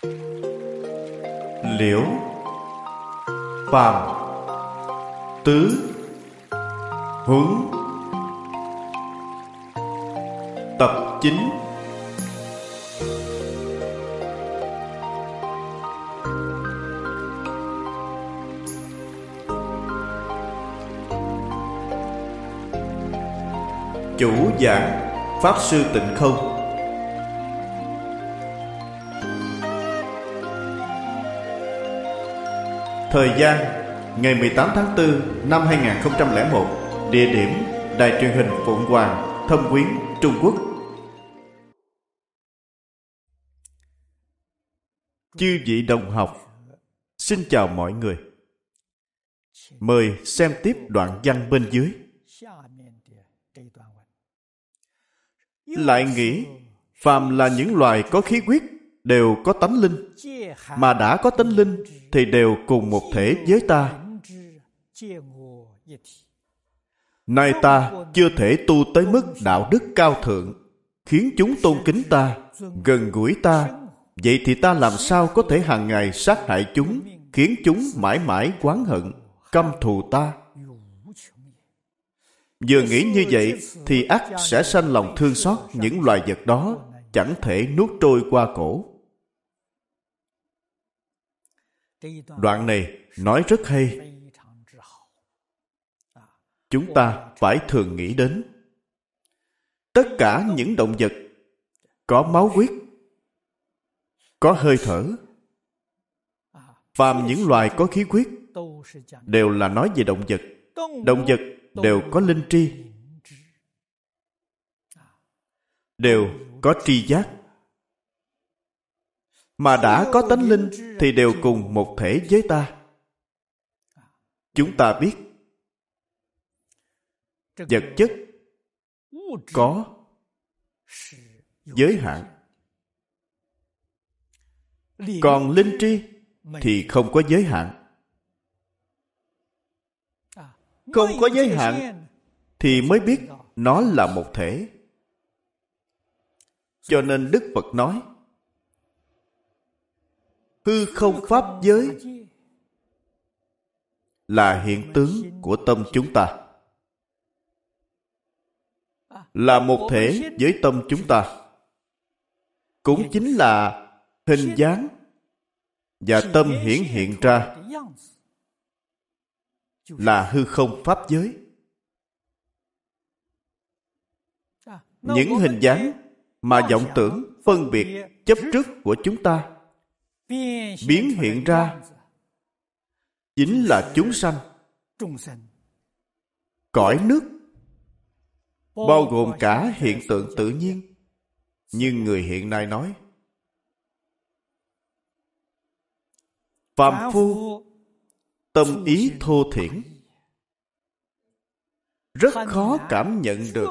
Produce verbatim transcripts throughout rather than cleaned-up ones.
Liễu, phàm, tứ, huấn. Tập chín. Chủ giảng Pháp Sư Tịnh Không. Thời gian ngày mười tám tháng tư năm hai nghìn không trăm lẻ một. Địa điểm Đài truyền hình Phụng Hoàng, Thâm Quyến, Trung Quốc. Chư vị đồng học, xin chào mọi người. Mời xem tiếp đoạn văn bên dưới. Lại nghĩ phàm là những loài có khí huyết đều có tánh linh, mà đã có tánh linh thì đều cùng một thể với ta. Nay ta chưa thể tu tới mức đạo đức cao thượng, khiến chúng tôn kính ta, gần gũi ta. Vậy thì ta làm sao có thể hàng ngày sát hại chúng, khiến chúng mãi mãi oán hận, căm thù ta? Vừa nghĩ như vậy thì ắt sẽ sanh lòng thương xót những loài vật đó, chẳng thể nuốt trôi qua cổ. Đoạn này nói rất hay. Chúng ta phải thường nghĩ đến tất cả những động vật có máu huyết, có hơi thở, phàm những loài có khí huyết đều là nói về động vật. Động vật đều có linh tri, đều có tri giác, mà đã có tánh linh thì đều cùng một thể với ta. Chúng ta biết vật chất có giới hạn, còn linh tri thì không có giới hạn. Không có giới hạn thì mới biết nó là một thể. Cho nên Đức Phật nói hư không pháp giới là hiện tướng của tâm chúng ta, là một thể với tâm chúng ta, cũng chính là hình dáng và tâm hiển hiện ra là hư không pháp giới. Những hình dáng mà vọng tưởng phân biệt chấp trước của chúng ta biến hiện ra chính là chúng sanh, cõi nước, bao gồm cả hiện tượng tự nhiên. Như người hiện nay nói, phàm phu tâm ý thô thiển, rất khó cảm nhận được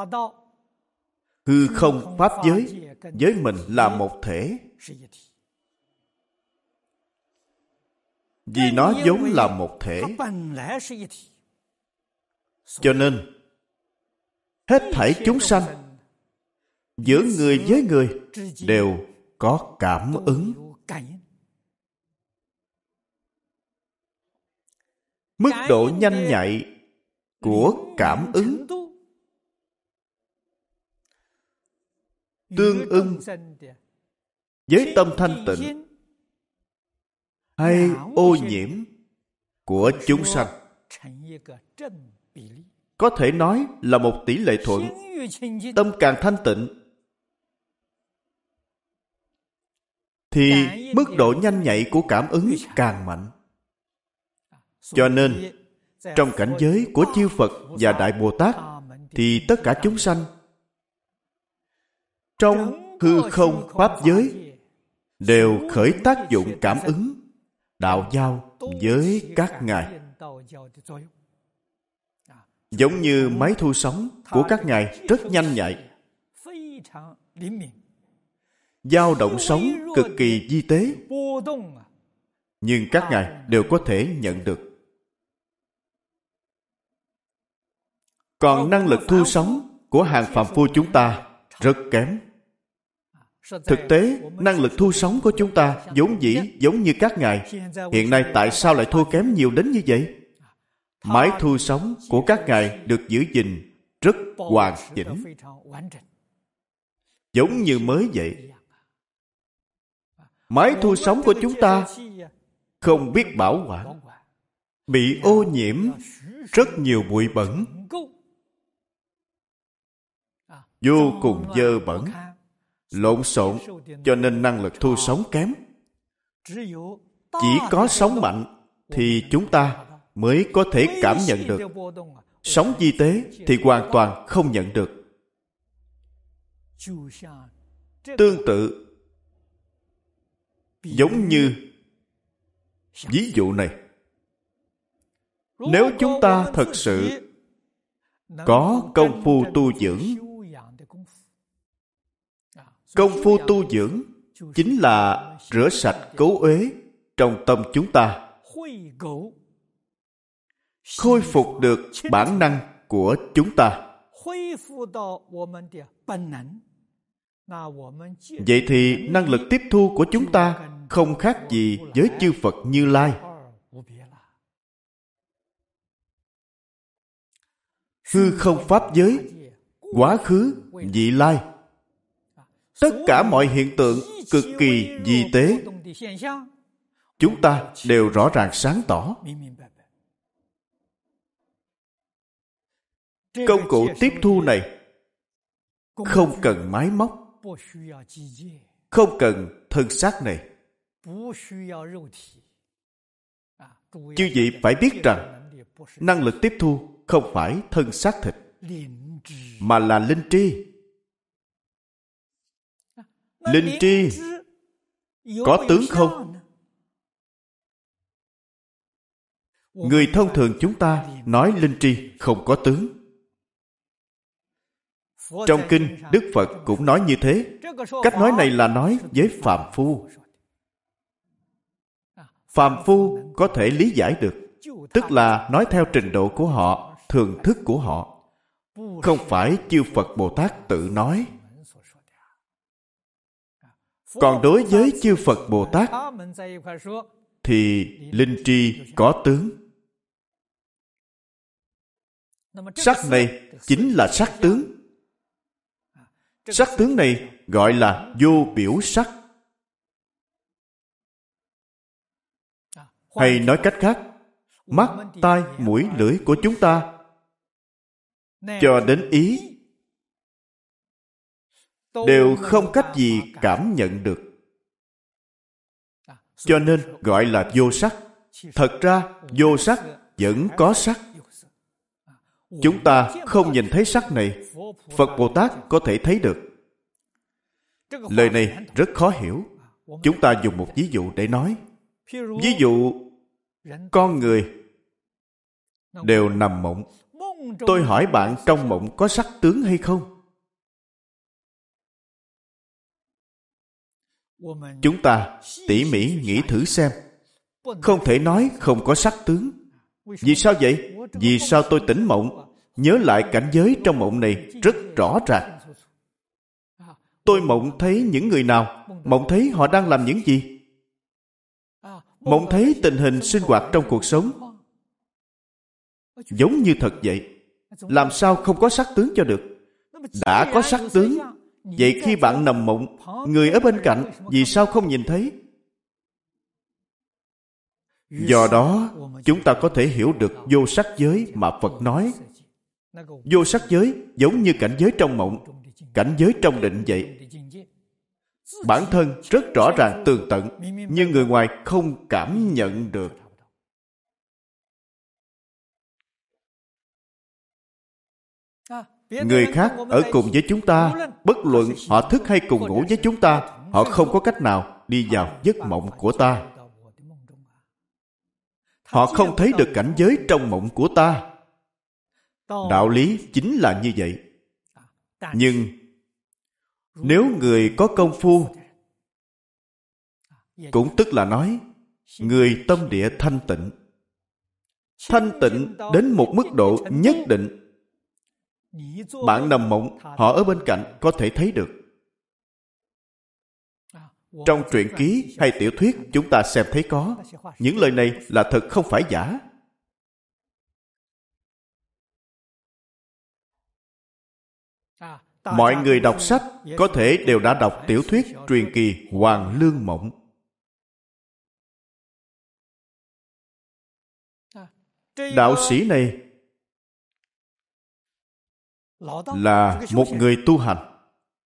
hư không pháp giới với mình là một thể. Vì nó vốn là một thể, cho nên hết thảy chúng sanh giữa người với người đều có cảm ứng. Mức độ nhanh nhạy của cảm ứng tương ưng với tâm thanh tịnh hay ô nhiễm của chúng sanh, có thể nói là một tỷ lệ thuận. Tâm càng thanh tịnh thì mức độ nhanh nhạy của cảm ứng càng mạnh. Cho nên trong cảnh giới của chư Phật và Đại Bồ Tát thì tất cả chúng sanh trong hư không pháp giới đều khởi tác dụng cảm ứng đạo giao với các ngài. Giống như máy thu sóng của các ngài rất nhanh nhạy, dao động sóng cực kỳ vi tế, nhưng các ngài đều có thể nhận được. Còn năng lực thu sóng của hàng phàm phu chúng ta rất kém. Thực tế, năng lực thu sóng của chúng ta vốn dĩ giống như các ngài. Hiện nay tại sao lại thua kém nhiều đến như vậy? Máy thu sóng của các ngài được giữ gìn rất hoàn chỉnh, giống như mới vậy. Máy thu sóng của chúng ta không biết bảo quản, bị ô nhiễm rất nhiều bụi bẩn, vô cùng dơ bẩn, lộn xộn, cho nên năng lực thu sóng kém. Chỉ có sóng mạnh thì chúng ta mới có thể cảm nhận được. Sóng vi tế thì hoàn toàn không nhận được. Tương tự, giống như ví dụ này, nếu chúng ta thật sự có công phu tu dưỡng, công phu tu dưỡng chính là rửa sạch cấu uế trong tâm chúng ta, khôi phục được bản năng của chúng ta. Vậy thì năng lực tiếp thu của chúng ta không khác gì với chư Phật Như Lai. Hư không pháp giới, quá khứ, vị lai, tất cả mọi hiện tượng cực kỳ vi tế, chúng ta đều rõ ràng sáng tỏ. Công cụ tiếp thu này không cần máy móc, không cần thân xác này. Chư vị phải biết rằng năng lực tiếp thu không phải thân xác thịt, mà là linh tri. Linh tri có tướng không? Người thông thường chúng ta nói linh tri không có tướng. Trong kinh, Đức Phật cũng nói như thế. Cách nói này là nói với phàm phu. Phàm phu có thể lý giải được, tức là nói theo trình độ của họ, thường thức của họ, không phải chư Phật Bồ Tát tự nói. Còn đối với chư Phật Bồ Tát thì linh tri có tướng. Sắc này chính là sắc tướng. Sắc tướng này gọi là vô biểu sắc. Hay nói cách khác, mắt, tai, mũi, lưỡi của chúng ta cho đến ý đều không cách gì cảm nhận được. Cho nên gọi là vô sắc. Thật ra vô sắc vẫn có sắc. Chúng ta không nhìn thấy sắc này, Phật Bồ Tát có thể thấy được. Lời này rất khó hiểu. Chúng ta dùng một ví dụ để nói. Ví dụ, con người đều nằm mộng. Tôi hỏi bạn trong mộng có sắc tướng hay không? Chúng ta tỉ mỉ nghĩ thử xem. Không thể nói không có sắc tướng. Vì sao vậy? Vì sao tôi tỉnh mộng, nhớ lại cảnh giới trong mộng này rất rõ ràng. Tôi mộng thấy những người nào? Mộng thấy họ đang làm những gì? Mộng thấy tình hình sinh hoạt trong cuộc sống. Giống như thật vậy. Làm sao không có sắc tướng cho được? Đã có sắc tướng, vậy khi bạn nằm mộng, người ở bên cạnh vì sao không nhìn thấy? Do đó, chúng ta có thể hiểu được vô sắc giới mà Phật nói. Vô sắc giới giống như cảnh giới trong mộng, cảnh giới trong định vậy. Bản thân rất rõ ràng tường tận, nhưng người ngoài không cảm nhận được. Người khác ở cùng với chúng ta, bất luận họ thức hay cùng ngủ với chúng ta, họ không có cách nào đi vào giấc mộng của ta. Họ không thấy được cảnh giới trong mộng của ta. Đạo lý chính là như vậy. Nhưng nếu người có công phu, cũng tức là nói người tâm địa thanh tịnh, thanh tịnh đến một mức độ nhất định, bạn nằm mộng, họ ở bên cạnh có thể thấy được. Trong truyện ký hay tiểu thuyết chúng ta xem thấy có. Những lời này là thật không phải giả. Mọi người đọc sách có thể đều đã đọc tiểu thuyết truyền kỳ Hoàng Lương Mộng. Đạo sĩ này là một người tu hành,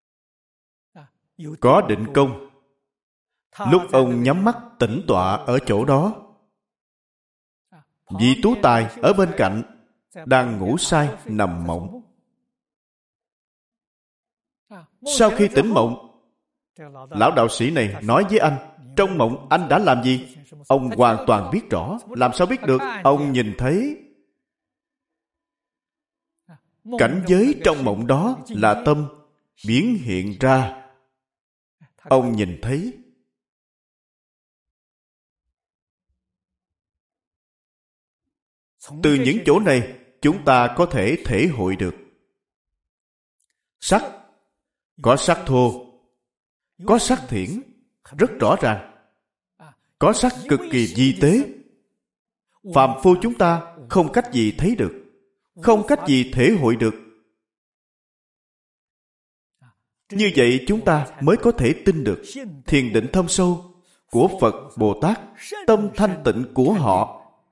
có định công. Lúc ông nhắm mắt tĩnh tọa ở chỗ đó, vị tú tài ở bên cạnh đang ngủ say nằm mộng. Sau khi tỉnh mộng, lão đạo sĩ này nói với anh, trong mộng anh đã làm gì? Ông hoàn toàn biết rõ. Làm sao biết được? Ông nhìn thấy cảnh giới trong mộng đó là tâm biến hiện ra. Ông nhìn thấy. Từ những chỗ này chúng ta có thể thể hội được sắc, có sắc thô, có sắc thiển, rất rõ ràng. Có sắc cực kỳ vi tế, phàm phu chúng ta không cách gì thấy được, không cách gì thể hội được. Như vậy chúng ta mới có thể tin được thiền định thâm sâu của Phật Bồ Tát, tâm thanh tịnh của họ.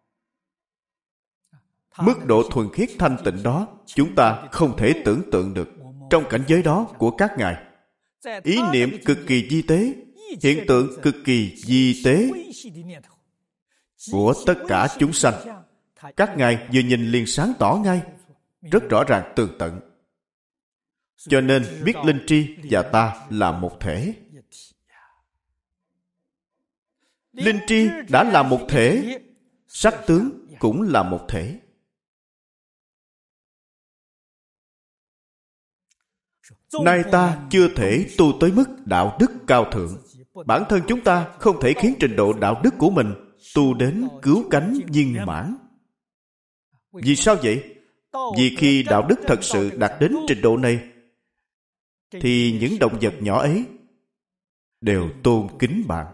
Mức độ thuần khiết thanh tịnh đó chúng ta không thể tưởng tượng được trong cảnh giới đó của các ngài. Ý niệm cực kỳ vi tế, hiện tượng cực kỳ vi tế của tất cả chúng sanh, các ngài vừa nhìn liền sáng tỏ ngay, rất rõ ràng tường tận. Cho nên biết linh tri và ta là một thể. Linh tri đã là một thể, sắc tướng cũng là một thể. Nay ta chưa thể tu tới mức đạo đức cao thượng. Bản thân chúng ta không thể khiến trình độ đạo đức của mình tu đến cứu cánh viên mãn. Vì sao vậy? Vì khi đạo đức thật sự đạt đến trình độ này, thì những động vật nhỏ ấy đều tôn kính bạn.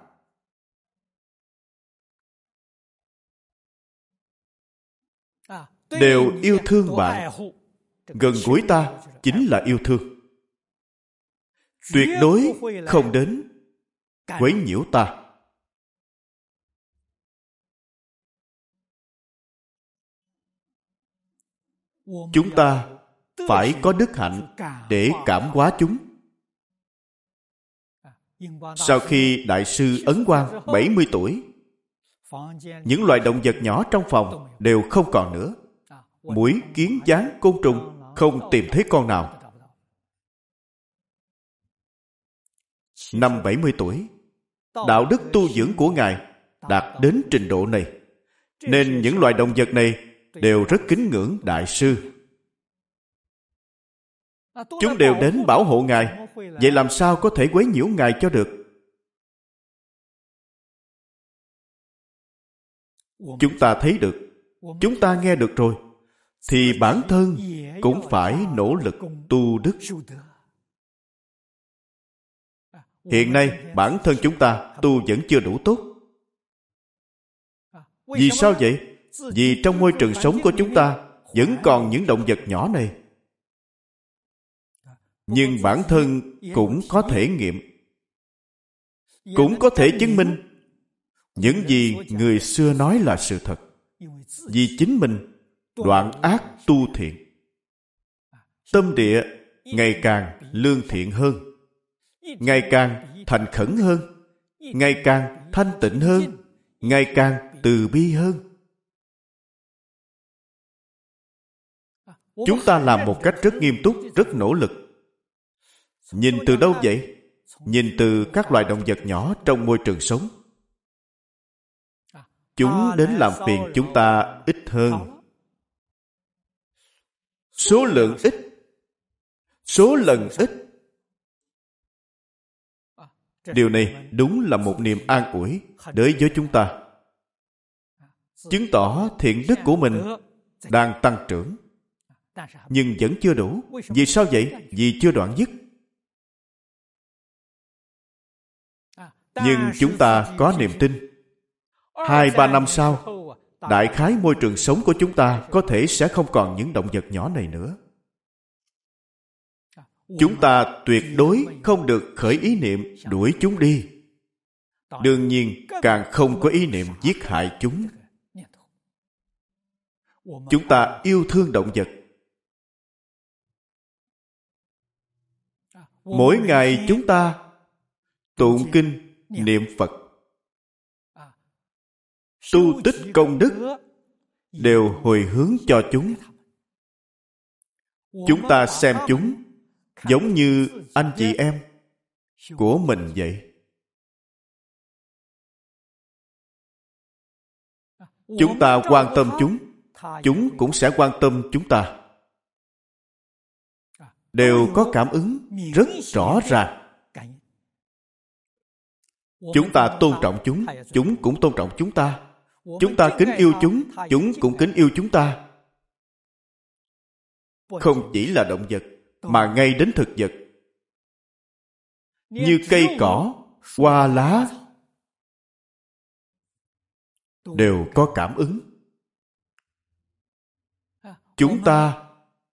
Đều yêu thương bạn. Gần gũi ta chính là yêu thương. Tuyệt đối không đến quấy nhiễu ta. Chúng ta phải có đức hạnh để cảm hóa chúng. Sau khi Đại sư Ấn Quang bảy mươi tuổi, những loài động vật nhỏ trong phòng đều không còn nữa. Muỗi, kiến, gián, côn trùng không tìm thấy con nào. Năm bảy mươi tuổi, đạo đức tu dưỡng của Ngài đạt đến trình độ này, nên những loài động vật này đều rất kính ngưỡng Đại sư. Chúng đều đến bảo hộ Ngài. Vậy làm sao có thể quấy nhiễu Ngài cho được? Chúng ta thấy được, chúng ta nghe được rồi, thì bản thân cũng phải nỗ lực tu đức. Hiện nay bản thân chúng ta tu vẫn chưa đủ tốt. Vì sao vậy? Vì trong môi trường sống của chúng ta vẫn còn những động vật nhỏ này. Nhưng bản thân cũng có thể nghiệm, cũng có thể chứng minh những gì người xưa nói là sự thật. Vì chính mình đoạn ác tu thiện, tâm địa ngày càng lương thiện hơn, ngày càng thành khẩn hơn, ngày càng thanh tịnh hơn, ngày càng từ bi hơn. Chúng ta làm một cách rất nghiêm túc, rất nỗ lực. Nhìn từ đâu vậy? Nhìn từ các loài động vật nhỏ trong môi trường sống. Chúng đến làm phiền chúng ta ít hơn. Số lượng ít, số lần ít. Điều này đúng là một niềm an ủi đối với chúng ta, chứng tỏ thiện đức của mình đang tăng trưởng. Nhưng vẫn chưa đủ. Vì sao vậy? Vì chưa đoạn dứt. Nhưng chúng ta có niềm tin. Hai ba năm sau, đại khái môi trường sống của chúng ta có thể sẽ không còn những động vật nhỏ này nữa. Chúng ta tuyệt đối không được khởi ý niệm đuổi chúng đi. Đương nhiên, càng không có ý niệm giết hại chúng. Chúng ta yêu thương động vật. Mỗi ngày chúng ta tụng kinh, niệm Phật, tu tích công đức, đều hồi hướng cho chúng. Chúng ta xem chúng giống như anh chị em của mình vậy. Chúng ta quan tâm chúng, chúng cũng sẽ quan tâm chúng ta. Đều có cảm ứng rất rõ ràng. Chúng ta tôn trọng chúng, chúng cũng tôn trọng chúng ta. Chúng ta kính yêu chúng, chúng cũng kính yêu chúng ta. Không chỉ là động vật, mà ngay đến thực vật. Như cây cỏ, hoa lá, đều có cảm ứng. Chúng ta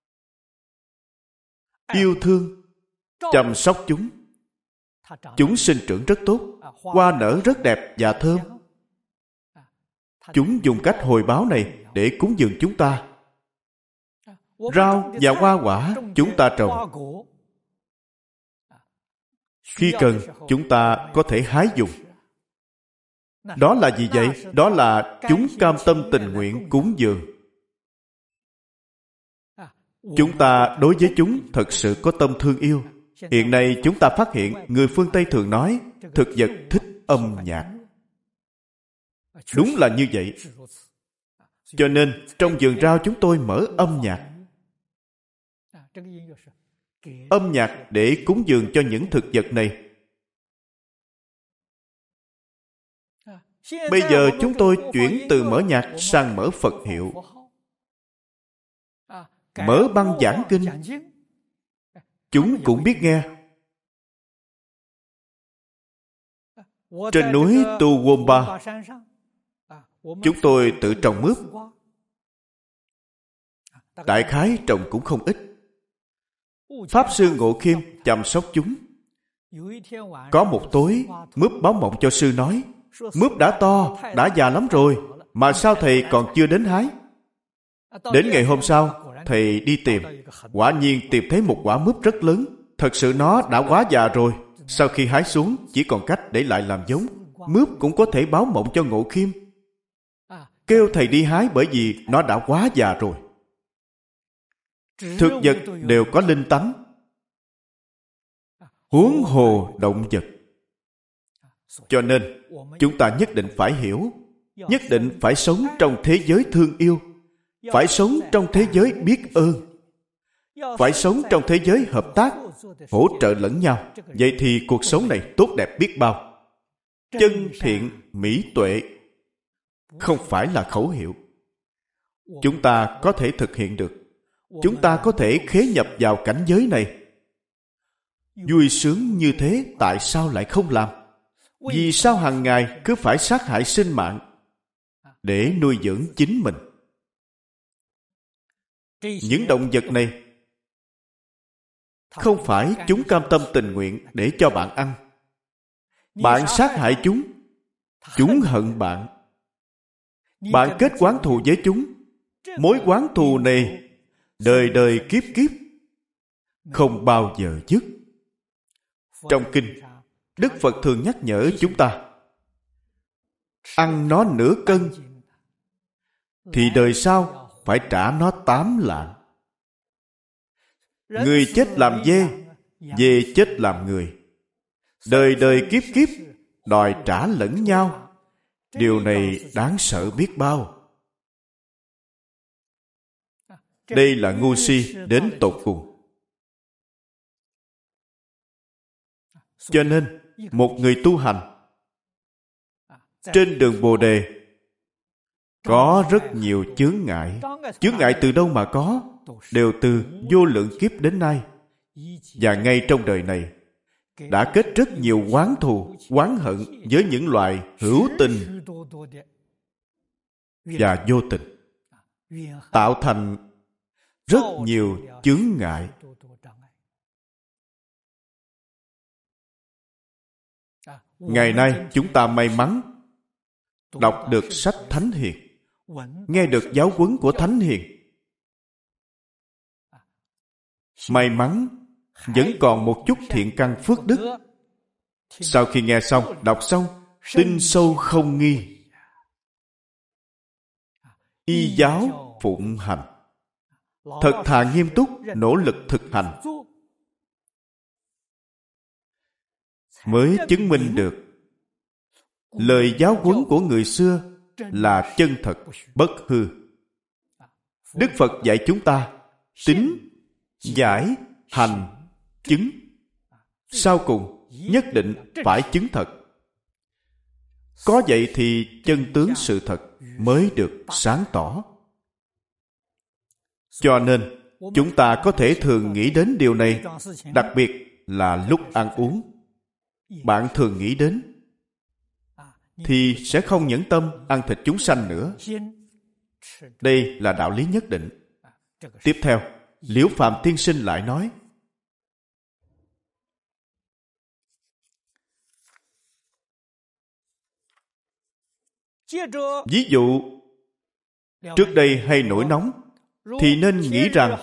yêu thương, chăm sóc chúng. Chúng sinh trưởng rất tốt, hoa nở rất đẹp và thơm. Chúng dùng cách hồi báo này để cúng dường chúng ta. Rau và hoa quả chúng ta trồng. Khi cần, chúng ta có thể hái dùng. Đó là gì vậy? Đó là chúng cam tâm tình nguyện cúng dường. Chúng ta đối với chúng thật sự có tâm thương yêu. Hiện nay chúng ta phát hiện người phương Tây thường nói thực vật thích âm nhạc. Đúng là như vậy. Cho nên trong vườn rau chúng tôi mở âm nhạc. Âm nhạc để cúng dường cho những thực vật này. Bây giờ chúng tôi chuyển từ mở nhạc sang mở Phật hiệu. Mở băng giảng kinh. Chúng cũng biết nghe. Trên núi Tu Womba, chúng tôi tự trồng mướp. Đại khái trồng cũng không ít. Pháp Sư Ngộ Khiêm chăm sóc chúng. Có một tối, mướp báo mộng cho sư nói, mướp đã to, đã già lắm rồi, mà sao thầy còn chưa đến hái? Đến ngày hôm sau, thầy đi tìm. Quả nhiên tìm thấy một quả mướp rất lớn. Thật sự nó đã quá già rồi. Sau khi hái xuống, chỉ còn cách để lại làm giống. Mướp cũng có thể báo mộng cho Ngộ Khiêm, kêu thầy đi hái, bởi vì nó đã quá già rồi. Thực vật đều có linh tánh, huống hồ động vật. Cho nên chúng ta nhất định phải hiểu, nhất định phải sống trong thế giới thương yêu, phải sống trong thế giới biết ơn, phải sống trong thế giới hợp tác, hỗ trợ lẫn nhau. Vậy thì cuộc sống này tốt đẹp biết bao. Chân thiện mỹ tuệ không phải là khẩu hiệu. Chúng ta có thể thực hiện được. Chúng ta có thể khế nhập vào cảnh giới này. Vui sướng như thế, tại sao lại không làm? Vì sao hàng ngày cứ phải sát hại sinh mạng để nuôi dưỡng chính mình? Những động vật này không phải chúng cam tâm tình nguyện để cho bạn ăn. Bạn sát hại chúng, chúng hận bạn. Bạn kết oán thù với chúng. Mối oán thù này đời đời kiếp kiếp không bao giờ dứt. Trong kinh, Đức Phật thường nhắc nhở chúng ta, ăn nó nửa cân thì đời sau phải trả nó tám lạng. Người chết làm dê, dê chết làm người. Đời đời kiếp kiếp đòi trả lẫn nhau. Điều này đáng sợ biết bao. Đây là ngu si đến tột cùng. Cho nên, một người tu hành trên đường Bồ Đề có rất nhiều chướng ngại. Chướng ngại từ đâu mà có? Đều từ vô lượng kiếp đến nay. Và ngay trong đời này, đã kết rất nhiều oán thù, oán hận với những loài hữu tình và vô tình, tạo thành rất nhiều chướng ngại. Ngày nay chúng ta may mắn đọc được sách Thánh Hiền, nghe được giáo huấn của Thánh Hiền. May mắn vẫn còn một chút thiện căn phước đức. Sau khi nghe xong, đọc xong, tin sâu không nghi, y giáo phụng hành, thật thà nghiêm túc nỗ lực thực hành, mới chứng minh được lời giáo huấn của người xưa là chân thật, bất hư. Đức Phật dạy chúng ta tín, giải, hành, chứng. Sau cùng nhất định phải chứng thật. Có vậy thì chân tướng sự thật mới được sáng tỏ. Cho nên chúng ta có thể thường nghĩ đến điều này, đặc biệt là lúc ăn uống. Bạn thường nghĩ đến thì sẽ không nhẫn tâm ăn thịt chúng sanh nữa. Đây là đạo lý nhất định. Tiếp theo, Liễu Phàm tiên sinh lại nói, ví dụ trước đây hay nổi nóng thì nên nghĩ rằng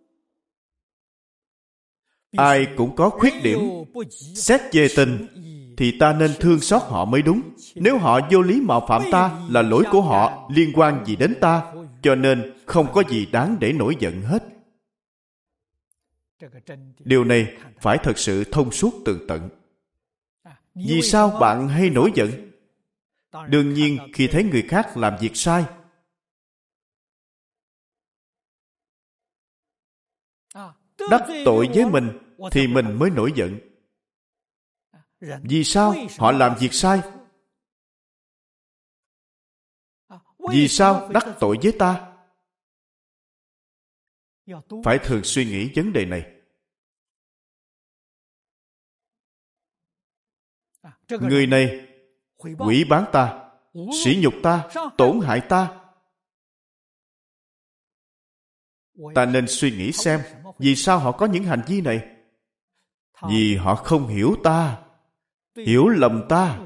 ai cũng có khuyết điểm. Xét về tình thì ta nên thương xót họ mới đúng. Nếu họ vô lý mạo phạm ta là lỗi của họ, liên quan gì đến ta, cho nên không có gì đáng để nổi giận hết. Điều này phải thật sự thông suốt tường tận. Vì sao bạn hay nổi giận? Đương nhiên khi thấy người khác làm việc sai. Đắc tội với mình thì mình mới nổi giận. Vì sao họ làm việc sai? Vì sao đắc tội với ta? Phải thường suy nghĩ vấn đề này. Người này quỷ bán ta, sỉ nhục ta, tổn hại ta. Ta nên suy nghĩ xem vì sao họ có những hành vi này. Vì họ không hiểu ta, hiểu lầm ta.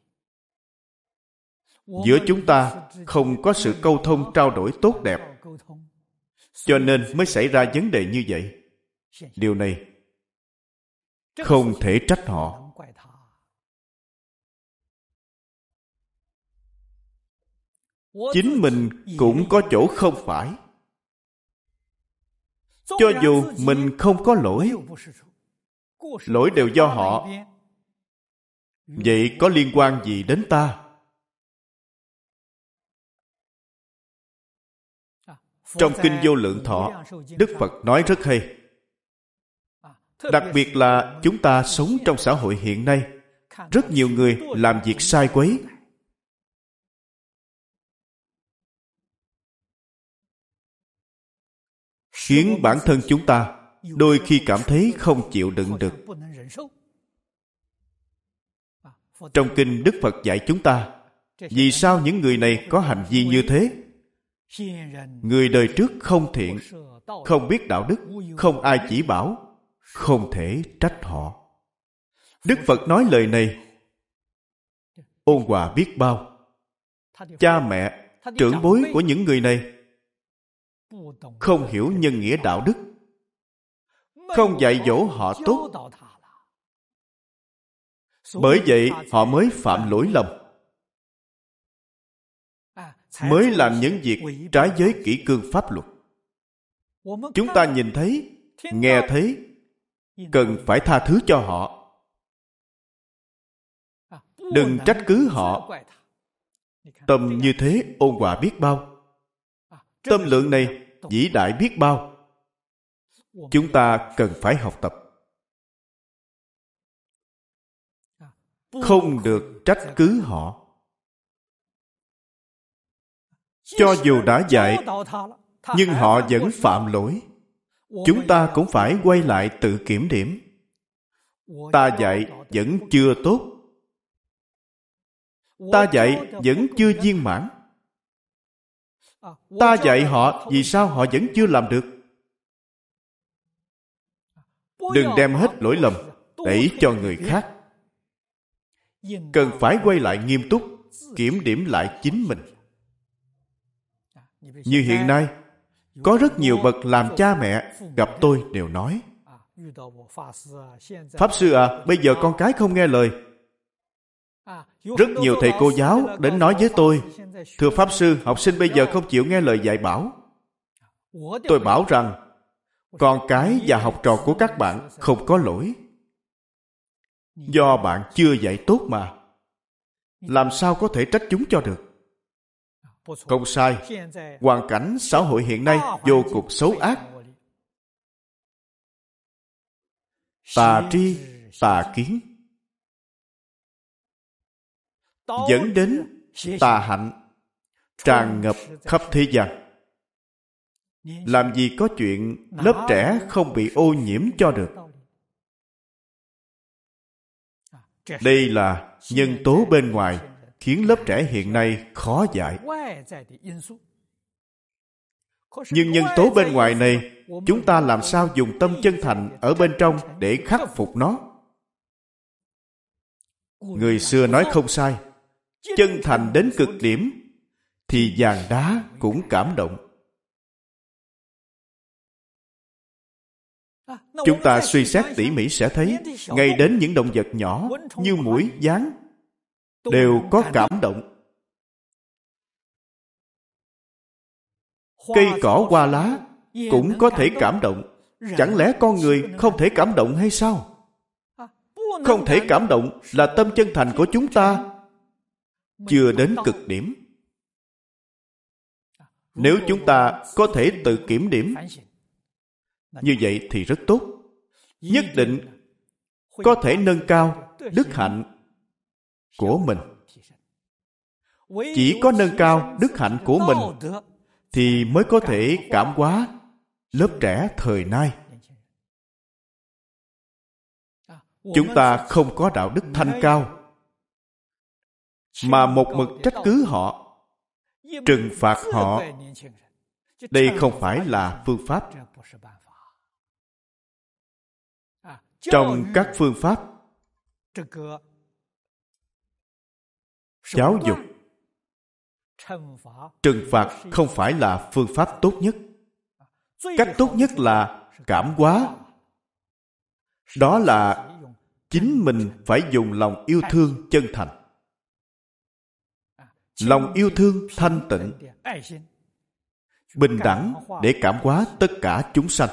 Giữa chúng ta không có sự câu thông trao đổi tốt đẹp, cho nên mới xảy ra vấn đề như vậy. Điều này không thể trách họ. Chính mình cũng có chỗ không phải. Cho dù mình không có lỗi, lỗi đều do họ. Vậy có liên quan gì đến ta? Trong Kinh Vô Lượng Thọ, Đức Phật nói rất hay. Đặc biệt là chúng ta sống trong xã hội hiện nay, rất nhiều người làm việc sai quấy. Khiến bản thân chúng ta đôi khi cảm thấy không chịu đựng được. Trong Kinh Đức Phật dạy chúng ta, vì sao những người này có hành vi như thế? Người đời trước không thiện, không biết đạo đức, không ai chỉ bảo, không thể trách họ. Đức Phật nói lời này ôn hòa biết bao. Cha mẹ, trưởng bối của những người này không hiểu nhân nghĩa đạo đức, không dạy dỗ họ tốt. Bởi vậy họ mới phạm lỗi lầm, mới làm những việc trái với kỷ cương pháp luật. Chúng ta nhìn thấy, nghe thấy, cần phải tha thứ cho họ. Đừng trách cứ họ. Tâm như thế ôn hòa biết bao. Tâm lượng này vĩ đại biết bao. Chúng ta cần phải học tập. Không được trách cứ họ. Cho dù đã dạy, nhưng họ vẫn phạm lỗi. Chúng ta cũng phải quay lại tự kiểm điểm. Ta dạy vẫn chưa tốt. Ta dạy vẫn chưa viên mãn. Ta dạy họ, vì sao họ vẫn chưa làm được? Đừng đem hết lỗi lầm đẩy cho người khác. Cần phải quay lại nghiêm túc, kiểm điểm lại chính mình. Như hiện nay, có rất nhiều bậc làm cha mẹ gặp tôi đều nói: Pháp Sư à, bây giờ con cái không nghe lời. Rất nhiều thầy cô giáo đến nói với tôi: Thưa Pháp Sư, học sinh bây giờ không chịu nghe lời dạy bảo. Tôi bảo rằng con cái và học trò của các bạn không có lỗi. Do bạn chưa dạy tốt mà. Làm sao có thể trách chúng cho được? Không sai. Hoàn cảnh xã hội hiện nay vô cùng xấu ác. Tà tri, tà kiến, dẫn đến tà hạnh tràn ngập khắp thế gian. Làm gì có chuyện lớp trẻ không bị ô nhiễm cho được? Đây là nhân tố bên ngoài khiến lớp trẻ hiện nay khó dạy. Nhưng nhân tố bên ngoài này, chúng ta làm sao dùng tâm chân thành ở bên trong để khắc phục nó? Người xưa nói không sai. Chân thành đến cực điểm thì vàng đá cũng cảm động. Chúng ta suy xét tỉ mỉ sẽ thấy, ngay đến những động vật nhỏ như muỗi, gián đều có cảm động. Cây cỏ hoa lá cũng có thể cảm động. Chẳng lẽ con người không thể cảm động hay sao? Không thể cảm động là tâm chân thành của chúng ta chưa đến cực điểm. Nếu chúng ta có thể tự kiểm điểm, như vậy thì rất tốt. Nhất định có thể nâng cao đức hạnh của mình. Chỉ có nâng cao đức hạnh của mình thì mới có thể cảm hóa lớp trẻ thời nay. Chúng ta không có đạo đức thanh cao mà một mực trách cứ họ, trừng phạt họ. Đây không phải là phương pháp. Trong các phương pháp giáo dục, trừng phạt không phải là phương pháp tốt nhất. Cách tốt nhất là cảm hóa. Đó là chính mình phải dùng lòng yêu thương chân thành. Lòng yêu thương thanh tịnh, bình đẳng để cảm hóa tất cả chúng sanh.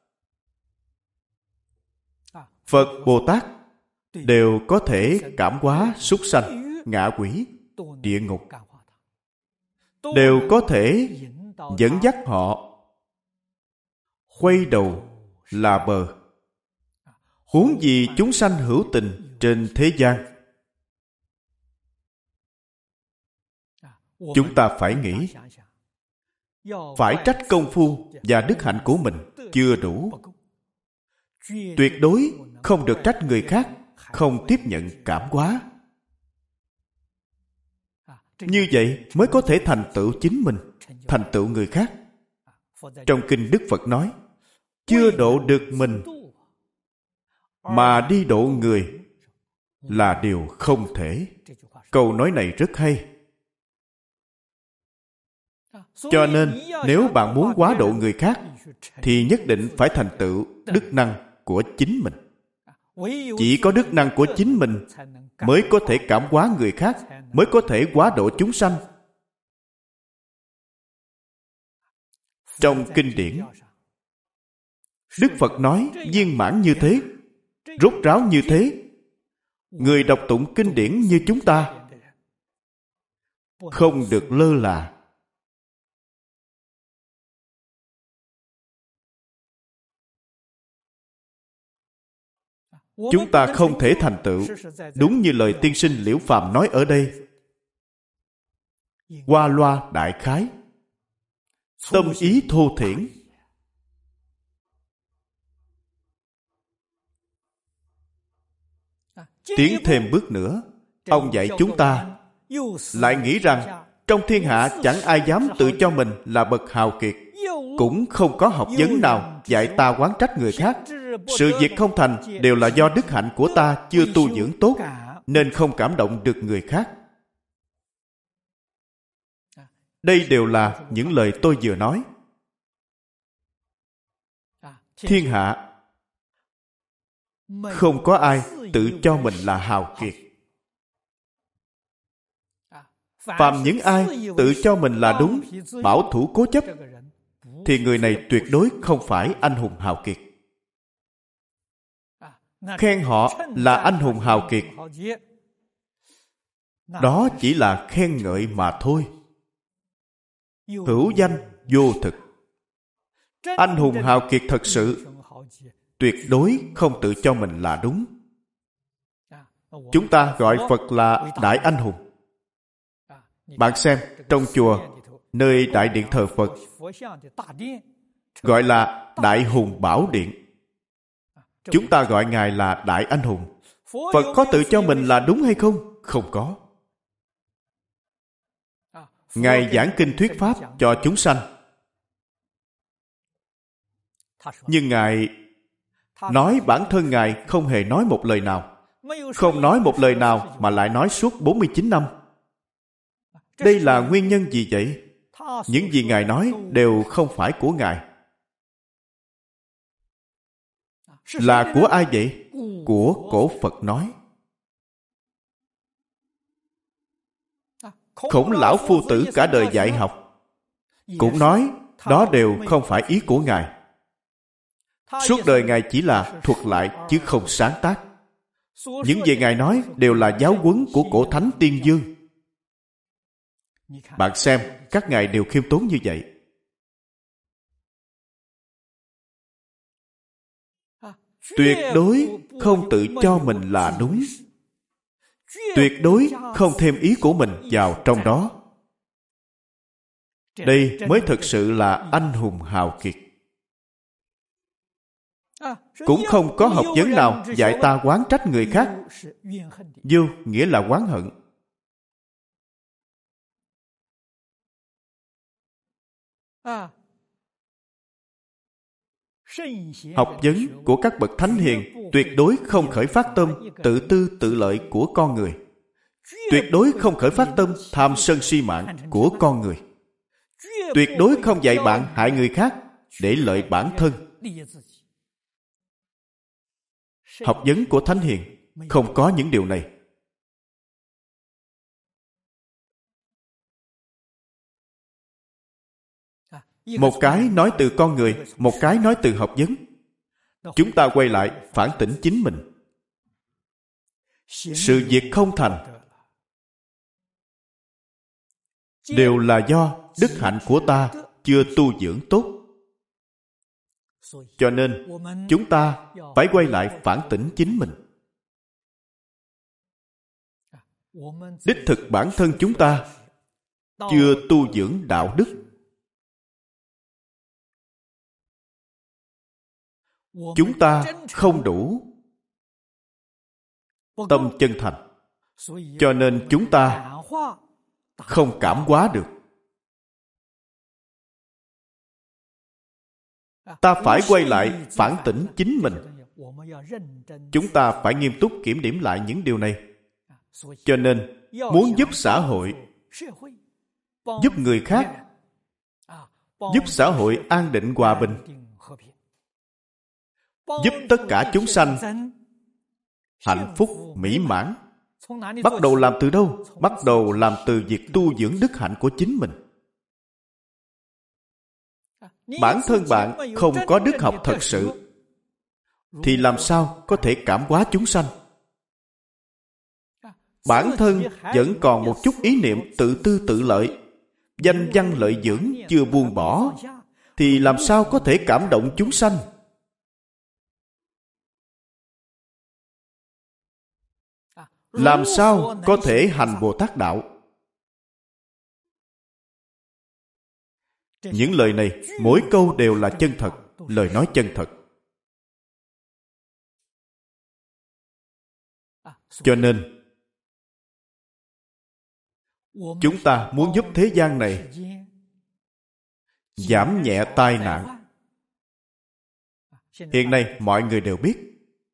Phật, Bồ Tát đều có thể cảm hóa súc sanh, ngạ quỷ, địa ngục. Đều có thể dẫn dắt họ quay đầu là bờ. Huống gì chúng sanh hữu tình trên thế gian. Chúng ta phải nghĩ, phải trách công phu và đức hạnh của mình chưa đủ. Tuyệt đối không được trách người khác không tiếp nhận cảm hóa. Như vậy mới có thể thành tựu chính mình, thành tựu người khác. Trong kinh Đức Phật nói, chưa độ được mình mà đi độ người là điều không thể. Câu nói này rất hay. Cho nên, nếu bạn muốn hóa độ người khác, thì nhất định phải thành tựu đức năng của chính mình. Chỉ có đức năng của chính mình mới có thể cảm hóa người khác, mới có thể hóa độ chúng sanh. Trong kinh điển, Đức Phật nói viên mãn như thế, rốt ráo như thế. Người đọc tụng kinh điển như chúng ta không được lơ là. Chúng ta không thể thành tựu đúng như lời tiên sinh Liễu Phàm nói ở đây. Qua loa đại khái, tâm ý thô thiển. Tiến thêm bước nữa, ông dạy chúng ta lại nghĩ rằng trong thiên hạ chẳng ai dám tự cho mình là bậc hào kiệt, cũng không có học vấn nào dạy ta oán trách người khác. Sự việc không thành đều là do đức hạnh của ta chưa tu dưỡng tốt, nên không cảm động được người khác. Đây đều là những lời tôi vừa nói. Thiên hạ không có ai tự cho mình là hào kiệt. Phàm những ai tự cho mình là đúng, bảo thủ cố chấp, thì người này tuyệt đối không phải anh hùng hào kiệt. Khen họ là anh hùng hào kiệt, đó chỉ là khen ngợi mà thôi. Hữu danh vô thực. Anh hùng hào kiệt thật sự tuyệt đối không tự cho mình là đúng. Chúng ta gọi Phật là Đại Anh Hùng. Bạn xem, trong chùa, nơi đại điện thờ Phật, gọi là Đại Hùng Bảo Điện. Chúng ta gọi Ngài là Đại Anh Hùng. Phật có tự cho mình là đúng hay không? Không có. Ngài giảng kinh thuyết pháp cho chúng sanh. Nhưng Ngài nói bản thân Ngài không hề nói một lời nào. Không nói một lời nào mà lại nói suốt bốn mươi chín năm. Đây là nguyên nhân gì vậy? Những gì Ngài nói đều không phải của Ngài. Là của ai vậy? Của cổ Phật nói. Khổng lão phu tử cả đời dạy học cũng nói đó đều không phải ý của Ngài. Suốt đời Ngài chỉ là thuật lại chứ không sáng tác. Những gì Ngài nói đều là giáo huấn của cổ thánh tiên dương. Bạn xem, các ngài đều khiêm tốn như vậy. Tuyệt đối không tự cho mình là đúng. Tuyệt đối không thêm ý của mình vào trong đó. Đây mới thực sự là anh hùng hào kiệt. Cũng không có học vấn nào dạy ta oán trách người khác. Vô nghĩa là oán hận. Học vấn của các bậc thánh hiền tuyệt đối không khởi phát tâm tự tư tự lợi của con người. Tuyệt đối không khởi phát tâm tham sân si mạng của con người. Tuyệt đối không dạy bạn hại người khác để lợi bản thân. Học vấn của thánh hiền không có những điều này. Một cái nói từ con người, một cái nói từ học vấn. Chúng ta quay lại phản tỉnh chính mình. Sự việc không thành đều là do đức hạnh của ta chưa tu dưỡng tốt. Cho nên chúng ta phải quay lại phản tỉnh chính mình. Đích thực bản thân chúng ta chưa tu dưỡng đạo đức. Chúng ta không đủ tâm chân thành, cho nên chúng ta không cảm hóa được. Ta phải quay lại phản tỉnh chính mình. Chúng ta phải nghiêm túc kiểm điểm lại những điều này. Cho nên muốn giúp xã hội, giúp người khác, giúp xã hội an định hòa bình, giúp tất cả chúng sanh hạnh phúc mỹ mãn, bắt đầu làm từ đâu? Bắt đầu làm từ việc tu dưỡng đức hạnh của chính mình. Bản thân bạn không có đức học thật sự thì làm sao có thể cảm hóa chúng sanh? Bản thân vẫn còn một chút ý niệm tự tư tự lợi, danh văn lợi dưỡng chưa buông bỏ, thì làm sao có thể cảm động chúng sanh? Làm sao có thể hành Bồ Tát đạo? Những lời này, mỗi câu đều là chân thật, lời nói chân thật. Cho nên, chúng ta muốn giúp thế gian này giảm nhẹ tai nạn. Hiện nay mọi người đều biết,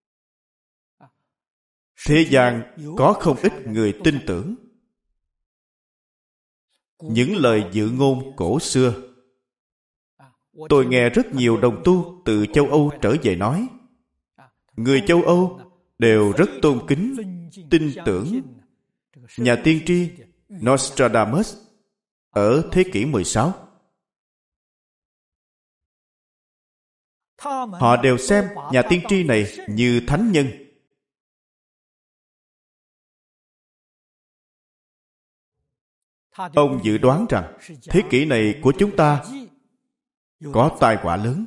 thế gian có không ít người tin tưởng những lời dự ngôn cổ xưa. Tôi nghe rất nhiều đồng tu từ châu Âu trở về nói, người châu Âu đều rất tôn kính, tin tưởng nhà tiên tri Nostradamus ở thế kỷ mười sáu. Họ đều xem nhà tiên tri này như thánh nhân. Ông dự đoán rằng thế kỷ này của chúng ta có tai họa lớn.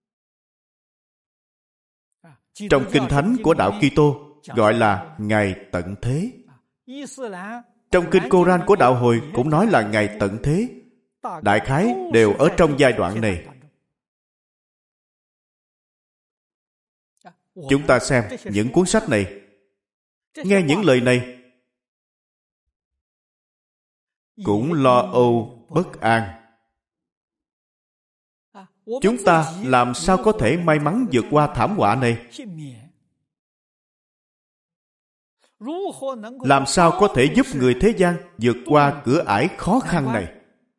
Trong Kinh Thánh của đạo Kitô gọi là ngày tận thế. Trong Kinh Koran của đạo Hồi cũng nói là ngày tận thế. Đại khái đều ở trong giai đoạn này. Chúng ta xem những cuốn sách này, nghe những lời này, cũng lo âu bất an. Chúng ta làm sao có thể may mắn vượt qua thảm họa này? Làm sao có thể giúp người thế gian vượt qua cửa ải khó khăn này?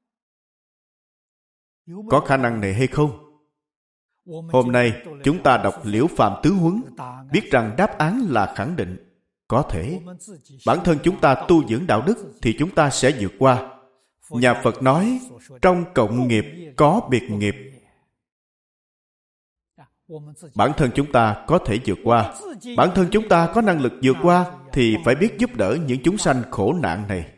Có khả năng này hay không? Hôm nay chúng ta đọc Liễu Phàm Tứ Huấn, biết rằng đáp án là khẳng định. Có thể. Bản thân chúng ta tu dưỡng đạo đức thì chúng ta sẽ vượt qua. Nhà Phật nói, trong cộng nghiệp có biệt nghiệp. Bản thân chúng ta có thể vượt qua. Bản thân chúng ta có năng lực vượt qua thì phải biết giúp đỡ những chúng sanh khổ nạn này.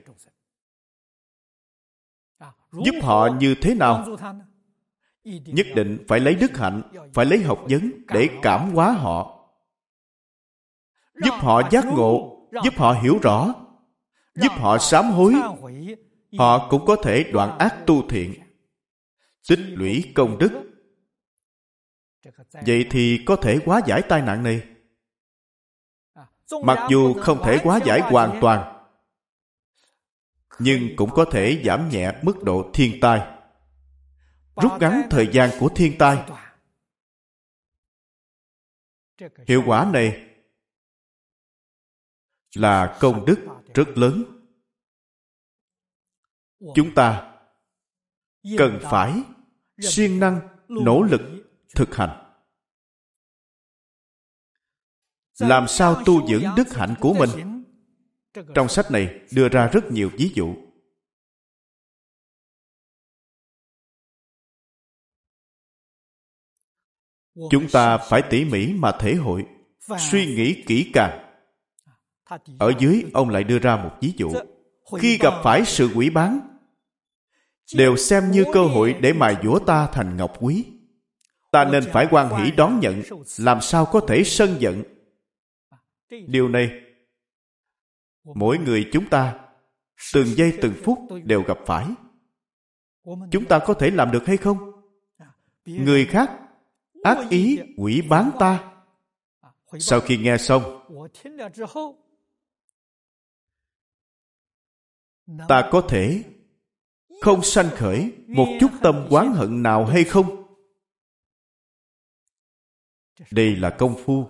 Giúp họ như thế nào? Nhất định phải lấy đức hạnh, phải lấy học vấn để cảm hóa họ. Giúp họ giác ngộ, giúp họ hiểu rõ, giúp họ sám hối. Họ cũng có thể đoạn ác tu thiện, tích lũy công đức. Vậy thì có thể hóa giải tai nạn này. Mặc dù không thể hóa giải hoàn toàn, nhưng cũng có thể giảm nhẹ mức độ thiên tai, rút ngắn thời gian của thiên tai. Hiệu quả này là công đức rất lớn. Chúng ta cần phải siêng năng nỗ lực thực hành. Làm sao tu dưỡng đức hạnh của mình? Trong sách này đưa ra rất nhiều ví dụ. Chúng ta phải tỉ mỉ mà thể hội, suy nghĩ kỹ càng. Ở dưới ông lại đưa ra một ví dụ. Khi gặp phải sự quỷ báng, đều xem như cơ hội để mài dũa ta thành ngọc quý. Ta nên phải hoan hỷ đón nhận, làm sao có thể sân giận. Điều này, mỗi người chúng ta, từng giây từng phút đều gặp phải. Chúng ta có thể làm được hay không? Người khác ác ý quỷ báng ta. Sau khi nghe xong, ta có thể không sanh khởi một chút tâm oán hận nào hay không? Đây là công phu.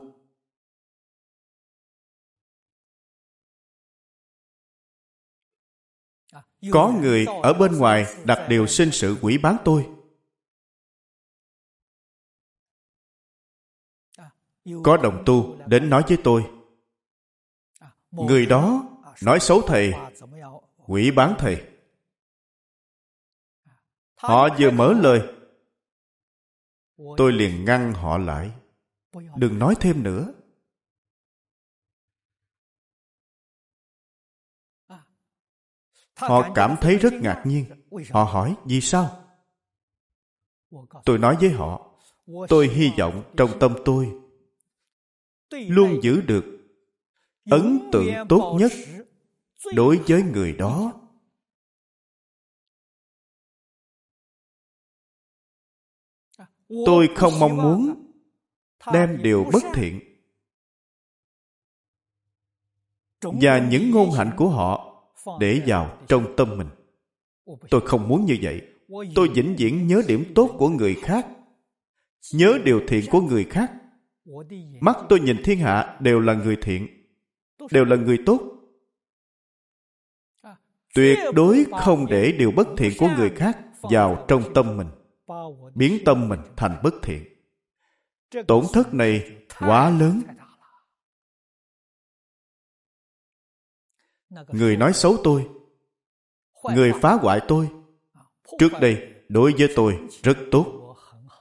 Có người ở bên ngoài đặt điều sinh sự quỷ báng tôi. Có đồng tu đến nói với tôi, người đó nói xấu thầy, quỷ báng thầy. Họ vừa mở lời, tôi liền ngăn họ lại. Đừng nói thêm nữa. Họ cảm thấy rất ngạc nhiên. Họ hỏi vì sao? Tôi nói với họ, tôi hy vọng trong tâm tôi luôn giữ được ấn tượng tốt nhất đối với người đó. Tôi không mong muốn đem điều bất thiện và những ngôn hạnh của họ để vào trong tâm mình. Tôi không muốn như vậy. Tôi vĩnh viễn nhớ điểm tốt của người khác, nhớ điều thiện của người khác. Mắt tôi nhìn thiên hạ đều là người thiện, đều là người tốt. Tuyệt đối không để điều bất thiện của người khác vào trong tâm mình, biến tâm mình thành bất thiện. Tổn thất này quá lớn. Người nói xấu tôi, người phá hoại tôi, trước đây đối với tôi rất tốt.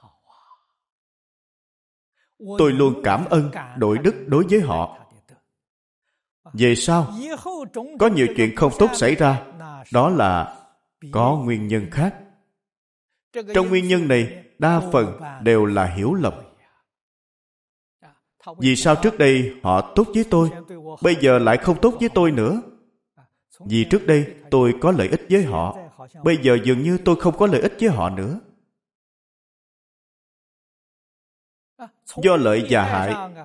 Tôi luôn cảm ơn đội đức đối với họ. Về sau, có nhiều chuyện không tốt xảy ra, đó là có nguyên nhân khác. Trong nguyên nhân này, đa phần đều là hiểu lầm. Vì sao trước đây họ tốt với tôi, bây giờ lại không tốt với tôi nữa? Vì trước đây tôi có lợi ích với họ, bây giờ dường như tôi không có lợi ích với họ nữa. Do lợi và hại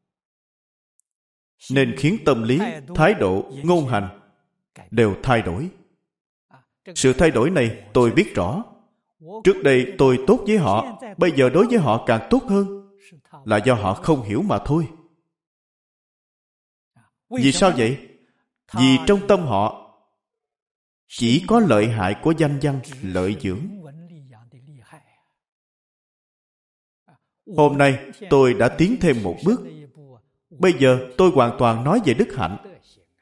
nên khiến tâm lý, thái độ, ngôn hành đều thay đổi. Sự thay đổi này tôi biết rõ. Trước đây tôi tốt với họ, bây giờ đối với họ càng tốt hơn, là do họ không hiểu mà thôi. Vì sao vậy? Vì trong tâm họ chỉ có lợi hại của danh văn, lợi dưỡng. Hôm nay tôi đã tiến thêm một bước. Bây giờ tôi hoàn toàn nói về đức hạnh.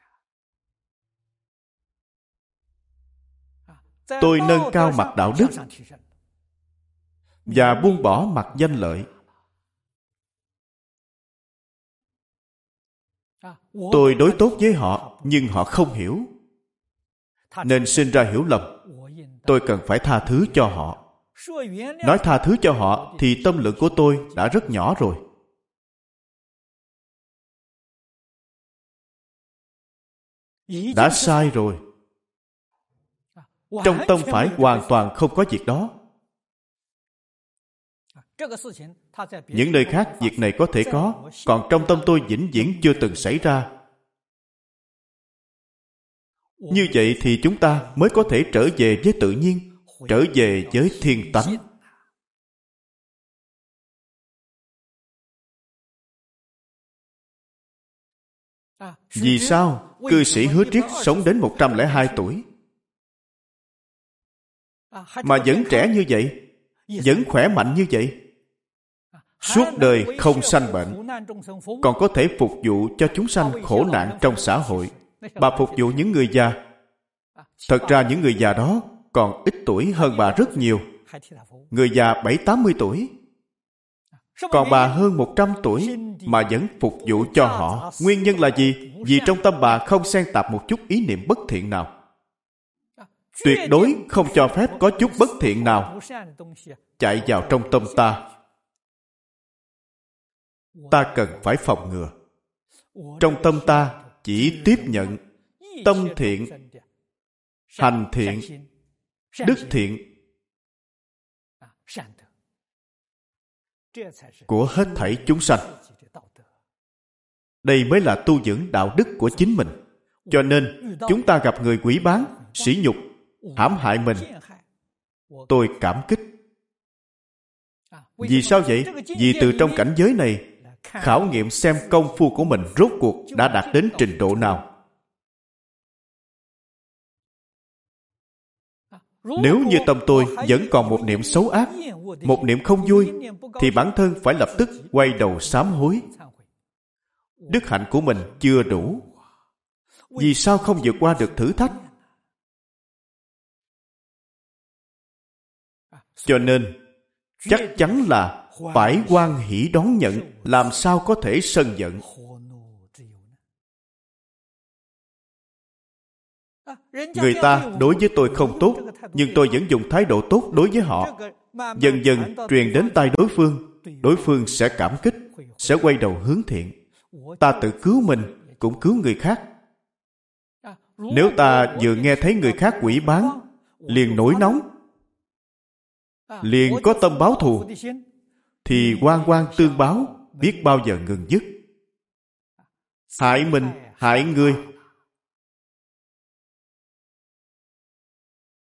Tôi nâng cao mặt đạo đức và buông bỏ mặt danh lợi. Tôi đối tốt với họ, nhưng họ không hiểu, nên sinh ra hiểu lầm. Tôi cần phải tha thứ cho họ. Nói tha thứ cho họ thì tâm lượng của tôi đã rất nhỏ rồi. Đã sai rồi. Trong tâm phải hoàn toàn không có việc đó. Những nơi khác việc này có thể có, còn trong tâm tôi vĩnh viễn chưa từng xảy ra. Như vậy thì chúng ta mới có thể trở về với tự nhiên, trở về với thiên tánh. Vì sao cư sĩ Hứa Triết sống đến một trăm lẻ hai tuổi mà vẫn trẻ như vậy, vẫn khỏe mạnh như vậy, suốt đời không sanh bệnh, còn có thể phục vụ cho chúng sanh khổ nạn trong xã hội? Bà phục vụ những người già. Thật ra những người già đó còn ít tuổi hơn bà rất nhiều. Người già bảy tám mươi tuổi, còn bà hơn một trăm tuổi mà vẫn phục vụ cho họ. Nguyên nhân là gì? Vì trong tâm bà không xen tạp một chút ý niệm bất thiện nào. Tuyệt đối không cho phép có chút bất thiện nào chạy vào trong tâm ta. Ta cần phải phòng ngừa. Trong tâm ta chỉ tiếp nhận tâm thiện, hành thiện, đức thiện của hết thảy chúng sanh. Đây mới là tu dưỡng đạo đức của chính mình. Cho nên chúng ta gặp người quỷ báng, sỉ nhục, hãm hại mình, tôi cảm kích. Vì sao vậy? Vì từ trong cảnh giới này khảo nghiệm xem công phu của mình rốt cuộc đã đạt đến trình độ nào. Nếu như tâm tôi vẫn còn một niệm xấu ác, một niệm không vui, thì bản thân phải lập tức quay đầu sám hối. Đức hạnh của mình chưa đủ. Vì sao không vượt qua được thử thách? Cho nên chắc chắn là phải hoan hỷ đón nhận, làm sao có thể sân giận. Người ta đối với tôi không tốt, nhưng tôi vẫn dùng thái độ tốt đối với họ. Dần dần truyền đến tai đối phương, đối phương sẽ cảm kích, sẽ quay đầu hướng thiện. Ta tự cứu mình, cũng cứu người khác. Nếu ta vừa nghe thấy người khác quỷ báng, liền nổi nóng, liền có tâm báo thù, thì oan oan tương báo, biết bao giờ ngừng dứt. Hại mình, hại người,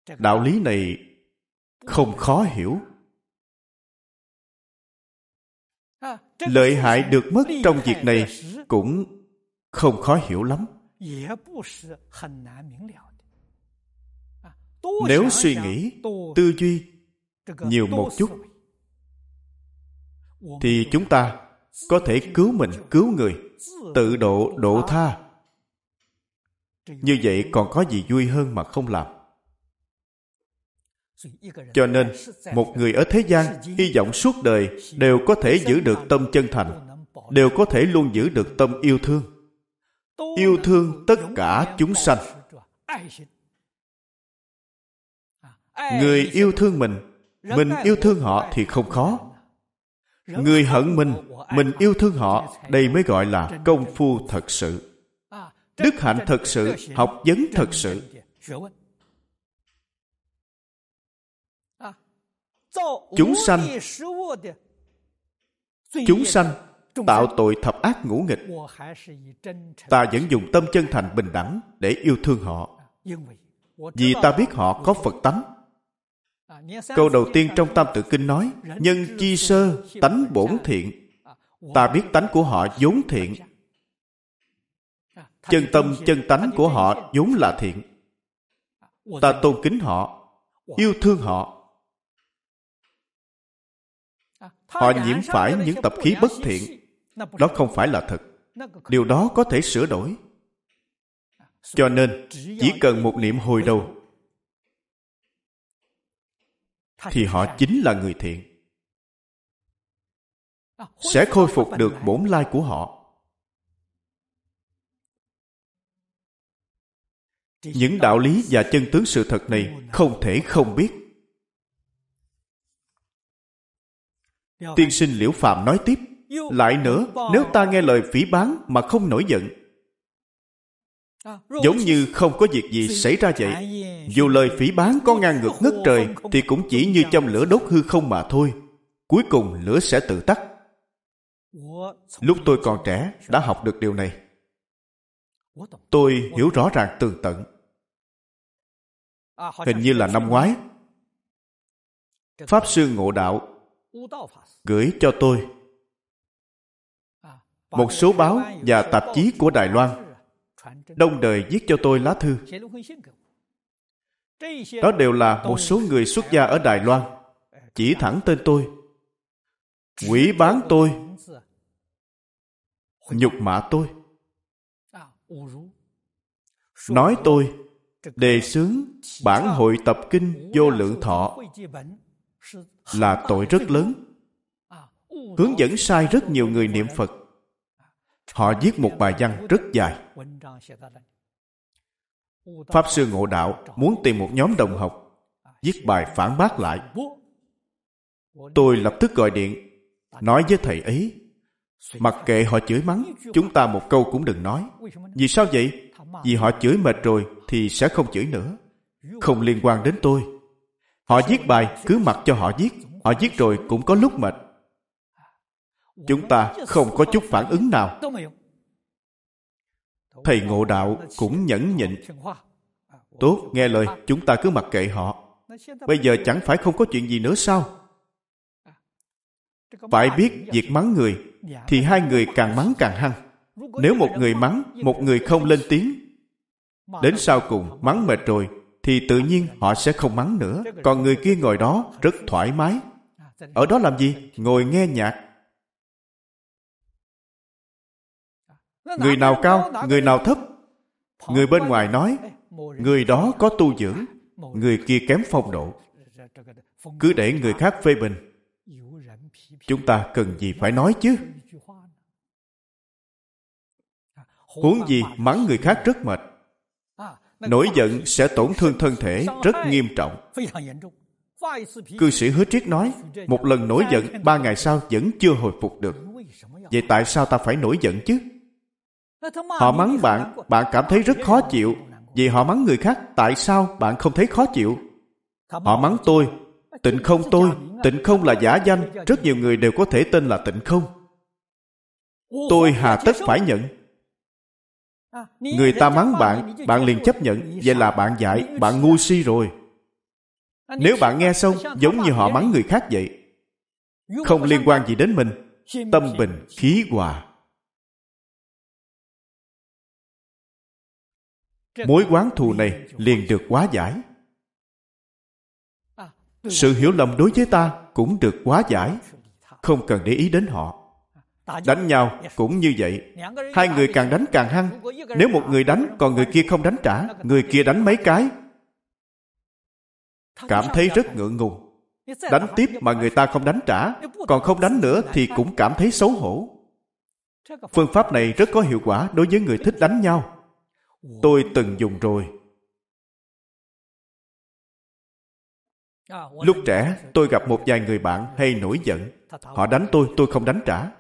Đạo lý này không khó hiểu. Lợi hại được mất trong việc này cũng không khó hiểu lắm. Nếu suy nghĩ, tư duy nhiều một chút, thì chúng ta có thể cứu mình, cứu người, tự độ, độ tha. Như vậy còn có gì vui hơn mà không làm. Cho nên, một người ở thế gian hy vọng suốt đời đều có thể giữ được tâm chân thành, đều có thể luôn giữ được tâm yêu thương. Yêu thương tất cả chúng sanh. Người yêu thương mình, mình yêu thương họ thì không khó. Người hận mình, mình yêu thương họ, đây mới gọi là công phu thật sự. Đức hạnh thật sự, học vấn thật sự. Chúng sanh Chúng sanh tạo tội thập ác ngũ nghịch, ta vẫn dùng tâm chân thành bình đẳng để yêu thương họ, vì ta biết họ có Phật tánh. Câu đầu tiên trong Tam Tự Kinh nói, nhân chi sơ, tánh bổn thiện. Ta biết tánh của họ vốn thiện. Chân tâm chân tánh của họ vốn là thiện. Ta tôn kính họ, yêu thương họ. Họ nhiễm phải những tập khí bất thiện, đó không phải là thật. Điều đó có thể sửa đổi. Cho nên, chỉ cần một niệm hồi đầu, thì họ chính là người thiện, sẽ khôi phục được bổn lai của họ. Những đạo lý và chân tướng sự thật này không thể không biết. Tiên sinh Liễu Phàm nói tiếp, lại nữa, nếu ta nghe lời phỉ báng mà không nổi giận, giống như không có việc gì xảy ra vậy. Dù lời phỉ báng có ngang ngược ngất trời, thì cũng chỉ như châm lửa đốt hư không mà thôi. Cuối cùng lửa sẽ tự tắt. Lúc tôi còn trẻ đã học được điều này. Tôi hiểu rõ ràng tường tận. Hình như là năm ngoái, Pháp Sư Ngộ Đạo gửi cho tôi một số báo và tạp chí của Đài Loan, đông đời viết cho tôi lá thư. Đó đều là một số người xuất gia ở Đài Loan chỉ thẳng tên tôi, quỷ bán tôi, nhục mạ tôi, nói tôi đề xướng bản hội tập kinh Vô Lượng Thọ là tội rất lớn, hướng dẫn sai rất nhiều người niệm Phật. Họ viết một bài văn rất dài. Pháp Sư Ngộ Đạo muốn tìm một nhóm đồng học viết bài phản bác lại. Tôi lập tức gọi điện nói với thầy ấy, mặc kệ họ chửi mắng, chúng ta một câu cũng đừng nói. Vì sao vậy? Vì họ chửi mệt rồi thì sẽ không chửi nữa, không liên quan đến tôi. Họ viết bài cứ mặc cho họ viết, họ viết rồi cũng có lúc mệt. Chúng ta không có chút phản ứng nào. Thầy Ngộ Đạo cũng nhẫn nhịn. Tốt, nghe lời, chúng ta cứ mặc kệ họ. Bây giờ chẳng phải không có chuyện gì nữa sao? Phải biết việc mắng người thì hai người càng mắng càng hăng. Nếu một người mắng, một người không lên tiếng, đến sau cùng mắng mệt rồi thì tự nhiên họ sẽ không mắng nữa. Còn người kia ngồi đó rất thoải mái. Ở đó làm gì? Ngồi nghe nhạc. Người nào cao, người nào thấp. Người bên ngoài nói người đó có tu dưỡng, người kia kém phong độ. Cứ để người khác phê bình. Chúng ta cần gì phải nói chứ? Huống gì mắng người khác rất mệt. Nổi giận sẽ tổn thương thân thể rất nghiêm trọng. Cư sĩ Hứa Triết nói, một lần nổi giận ba ngày sau vẫn chưa hồi phục được. Vậy tại sao ta phải nổi giận chứ? Họ mắng bạn, bạn cảm thấy rất khó chịu. Vì họ mắng người khác, tại sao bạn không thấy khó chịu? Họ mắng tôi, Tịnh Không tôi. Tịnh Không là giả danh, rất nhiều người đều có thể tên là Tịnh Không. Tôi hà tất phải nhận? Người ta mắng bạn, bạn liền chấp nhận, vậy là bạn dại, bạn ngu si rồi. Nếu bạn nghe xong giống như họ mắng người khác vậy, không liên quan gì đến mình, tâm bình khí hòa, mối oán thù này liền được hóa giải. Sự hiểu lầm đối với ta cũng được hóa giải, không cần để ý đến họ. Đánh nhau cũng như vậy, hai người càng đánh càng hăng. Nếu một người đánh còn người kia không đánh trả, người kia đánh mấy cái, cảm thấy rất ngượng ngùng. Đánh tiếp mà người ta không đánh trả, còn không đánh nữa thì cũng cảm thấy xấu hổ. Phương pháp này rất có hiệu quả đối với người thích đánh nhau. Tôi từng dùng rồi. Lúc trẻ, tôi gặp một vài người bạn hay nổi giận. Họ đánh tôi, tôi không đánh trả.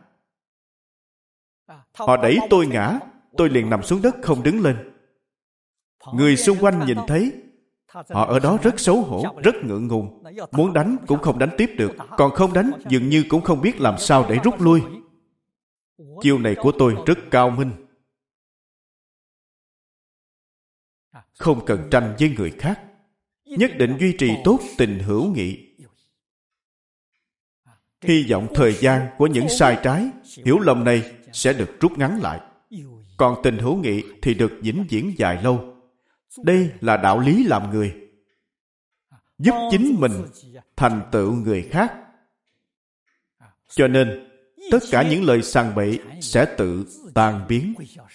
Họ đẩy tôi ngã, tôi liền nằm xuống đất không đứng lên. Người xung quanh nhìn thấy, họ ở đó rất xấu hổ, rất ngượng ngùng. Muốn đánh cũng không đánh tiếp được, còn không đánh dường như cũng không biết làm sao để rút lui. Chiêu này của tôi rất cao minh. Không cần tranh với người khác, nhất định duy trì tốt tình hữu nghị. Hy vọng thời gian của những sai trái, hiểu lầm này sẽ được rút ngắn lại. Còn tình hữu nghị thì được vĩnh viễn dài lâu. Đây là đạo lý làm người, giúp chính mình thành tựu người khác. Cho nên, tất cả những lời sằng bậy sẽ tự tan biến.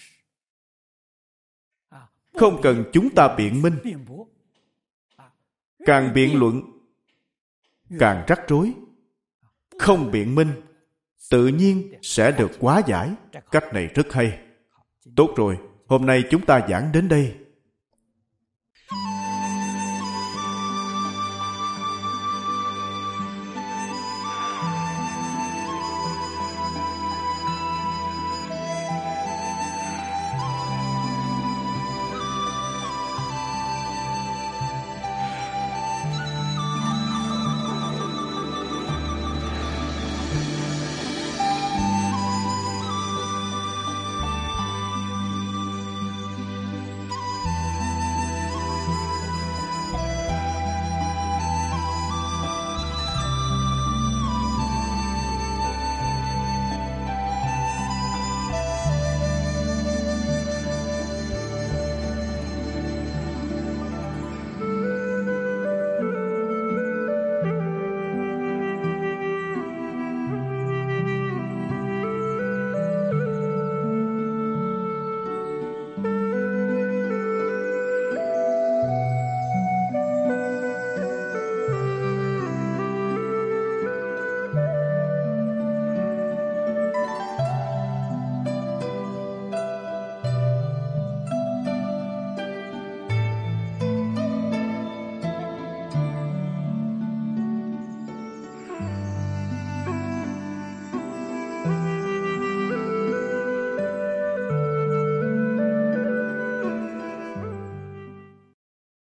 Không cần chúng ta biện minh. Càng biện luận, càng rắc rối. Không biện minh, tự nhiên sẽ được hóa giải. Cách này rất hay. Tốt rồi, hôm nay chúng ta giảng đến đây.